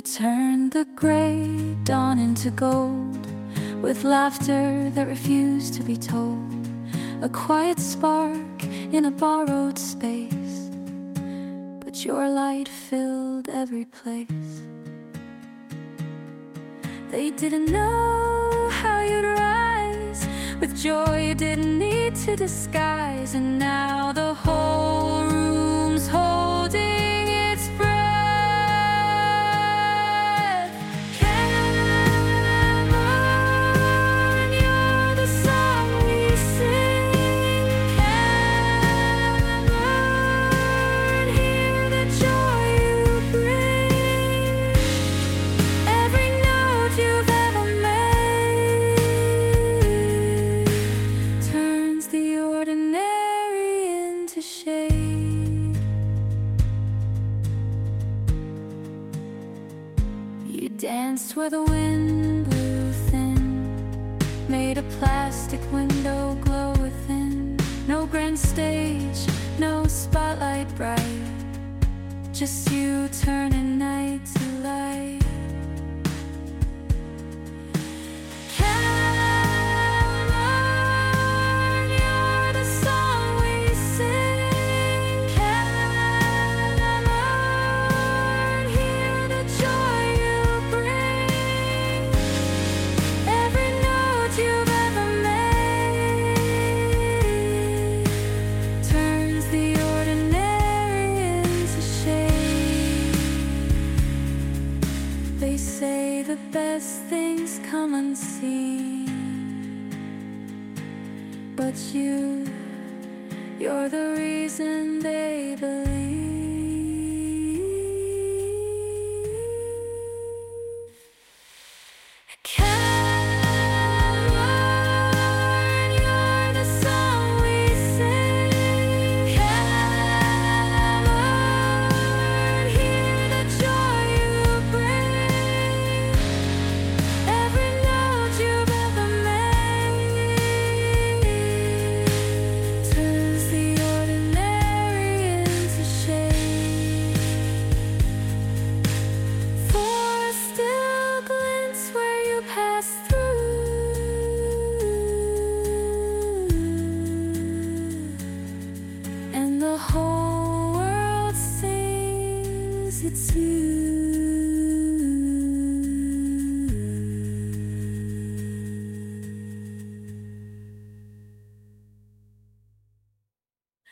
Turn the gray dawn into gold, with laughter that refused to be told, a quiet spark in a borrowed space, but your light filled every place. They didn't know how you'd rise, with joy you didn't need to disguise, and now the whole room's holding its breath. Cameron, you're the song we sing. Cameron, hear the joy you bring. Every note you've ever made turns the ordinary into shade. You danced where the wind blew thin, made a plastic window glow within. No grand stage, no spotlight bright, just you turning night to light. Cameron, you're the song we sing. Cameron, hear the joy you bring. Every note you've ever made turns the ordinary into shade. They say the best things come unseen, but you're the reason they believe.